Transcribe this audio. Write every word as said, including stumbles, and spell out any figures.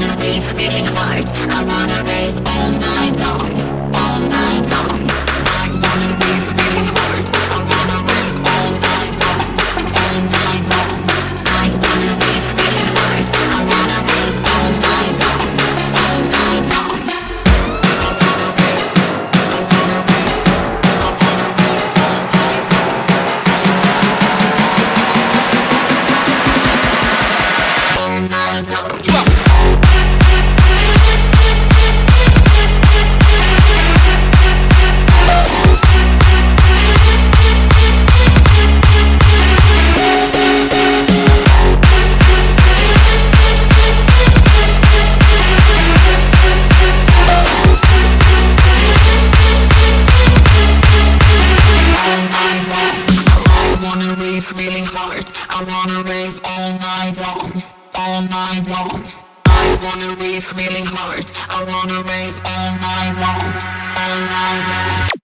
wanna rave really hard. I wanna rave all night long, all night long. I wanna rave really hard. I wanna rave all night long, all night long. I wanna rave really hard. I wanna rave all night long, all night long. I wanna rave, I wanna rave, I wanna rave all night long, all night long. Drop. Really hard. I wanna rave all night long, all night long. I wanna rave really hard. I wanna rave all night long, all night long.